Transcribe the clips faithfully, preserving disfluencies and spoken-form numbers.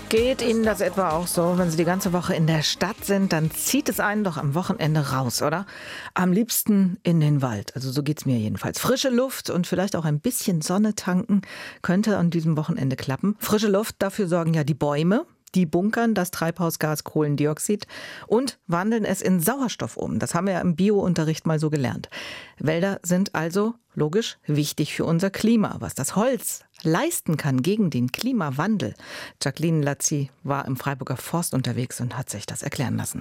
Geht Ihnen das etwa auch so? Wenn Sie die ganze Woche in der Stadt sind, dann zieht es einen doch am Wochenende raus, oder? Am liebsten in den Wald. Also so geht's mir jedenfalls. Frische Luft und vielleicht auch ein bisschen Sonne tanken könnte an diesem Wochenende klappen. Frische Luft, dafür sorgen ja die Bäume. Die bunkern das Treibhausgas Kohlendioxid und wandeln es in Sauerstoff um. Das haben wir ja im Bio-Unterricht mal so gelernt. Wälder sind also, logisch, wichtig für unser Klima. Was das Holz leisten kann gegen den Klimawandel. Jacqueline Lazzi war im Freiburger Forst unterwegs und hat sich das erklären lassen.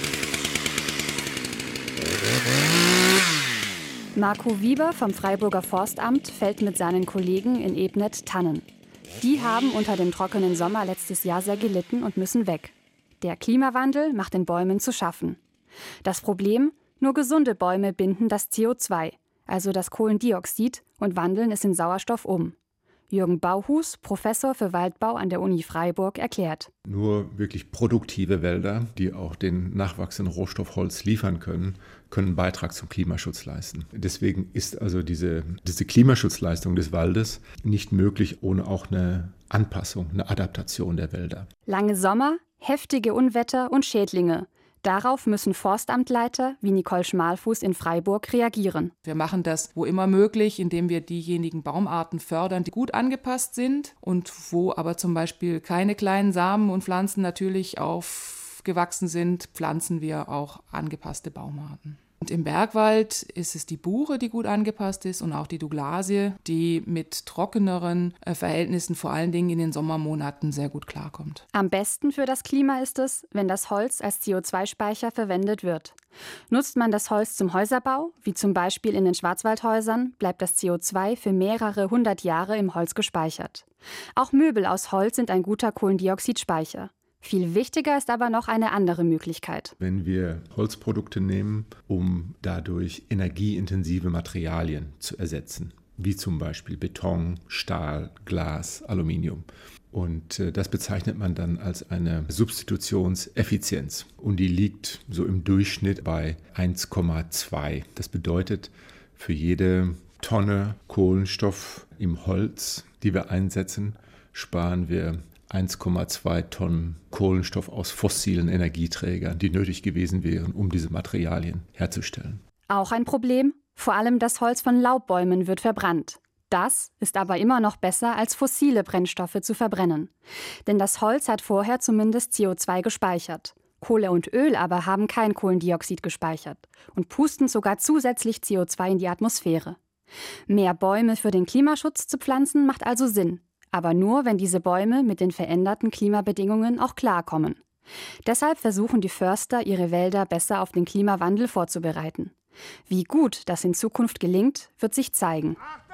Marco Wieber vom Freiburger Forstamt fällt mit seinen Kollegen in Ebnet Tannen. Die haben unter dem trockenen Sommer letztes Jahr sehr gelitten und müssen weg. Der Klimawandel macht den Bäumen zu schaffen. Das Problem? Nur gesunde Bäume binden das C O zwei, also das Kohlendioxid, und wandeln es in Sauerstoff um. Jürgen Bauhus, Professor für Waldbau an der Uni Freiburg, erklärt. Nur wirklich produktive Wälder, die auch den nachwachsenden Rohstoff Holz liefern können, können einen Beitrag zum Klimaschutz leisten. Deswegen ist also diese, diese Klimaschutzleistung des Waldes nicht möglich ohne auch eine Anpassung, eine Adaptation der Wälder. Lange Sommer, heftige Unwetter und Schädlinge. Darauf müssen Forstamtleiter wie Nicole Schmalfuß in Freiburg reagieren. Wir machen das, wo immer möglich, indem wir diejenigen Baumarten fördern, die gut angepasst sind und wo aber zum Beispiel keine kleinen Samen und Pflanzen natürlich aufgewachsen sind, pflanzen wir auch angepasste Baumarten. Und im Bergwald ist es die Buche, die gut angepasst ist, und auch die Douglasie, die mit trockeneren Verhältnissen vor allen Dingen in den Sommermonaten sehr gut klarkommt. Am besten für das Klima ist es, wenn das Holz als C O zwei Speicher verwendet wird. Nutzt man das Holz zum Häuserbau, wie zum Beispiel in den Schwarzwaldhäusern, bleibt das C O zwei für mehrere hundert Jahre im Holz gespeichert. Auch Möbel aus Holz sind ein guter Kohlendioxidspeicher. Viel wichtiger ist aber noch eine andere Möglichkeit. Wenn wir Holzprodukte nehmen, um dadurch energieintensive Materialien zu ersetzen, wie zum Beispiel Beton, Stahl, Glas, Aluminium. Und das bezeichnet man dann als eine Substitutionseffizienz. Und die liegt so im Durchschnitt bei eins Komma zwei. Das bedeutet, für jede Tonne Kohlenstoff im Holz, die wir einsetzen, sparen wir eins Komma zwei Tonnen Kohlenstoff aus fossilen Energieträgern, die nötig gewesen wären, um diese Materialien herzustellen. Auch ein Problem? Vor allem das Holz von Laubbäumen wird verbrannt. Das ist aber immer noch besser, als fossile Brennstoffe zu verbrennen. Denn das Holz hat vorher zumindest C O zwei gespeichert. Kohle und Öl aber haben kein Kohlendioxid gespeichert und pusten sogar zusätzlich C O zwei in die Atmosphäre. Mehr Bäume für den Klimaschutz zu pflanzen macht also Sinn. Aber nur, wenn diese Bäume mit den veränderten Klimabedingungen auch klarkommen. Deshalb versuchen die Förster, ihre Wälder besser auf den Klimawandel vorzubereiten. Wie gut das in Zukunft gelingt, wird sich zeigen.